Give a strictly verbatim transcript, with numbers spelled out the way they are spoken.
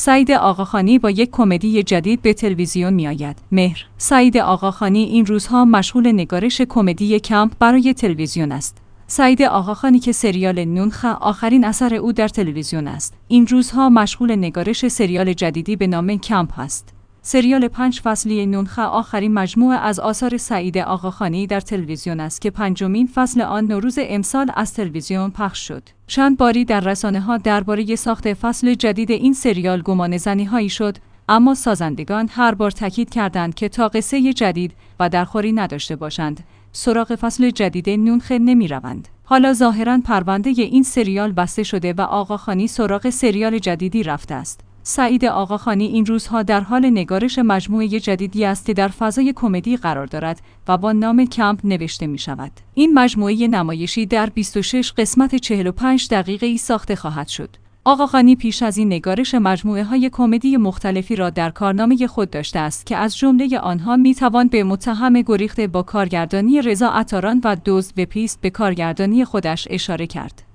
سعید آقاخانی با یک کمدی جدید به تلویزیون میآید. مهر: سعید آقاخانی این روزها مشغول نگارش کمدی کمپ برای تلویزیون است. سعید آقاخانی که سریال نونخ آخرین اثر او در تلویزیون است، این روزها مشغول نگارش سریال جدیدی به نام کمپ است. سریال پنج فصلی نونخ آخرین مجموعه از آثار سعید آقاخانی در تلویزیون است که پنجمین فصل آن نوروز امسال از تلویزیون پخش شد. چند باری در رسانه‌ها درباره ساخت فصل جدید این سریال گمانه‌زنی‌هایی شد، اما سازندگان هر بار تاکید کردند که تا قصه جدید و درخوری نداشته باشند، سراغ فصل جدید نونخ نمی‌روند. حالا ظاهراً پرونده این سریال بسته شده و آقاخانی سراغ سریال جدیدی رفته است. سعید آقاخانی این روزها در حال نگارش مجموعه جدیدی است که در فضای کمدی قرار دارد و با نام کمپ نوشته می شود. این مجموعه نمایشی در بیست و شش قسمت چهل و پنج دقیقه‌ای ساخته خواهد شد. آقاخانی پیش از این نگارش مجموعه های کمدی مختلفی را در کارنامه خود داشته است که از جمله آنها می توان به متهم گریخته با کارگردانی رضا عطاران و دزد و پیست به کارگردانی خودش اشاره کرد.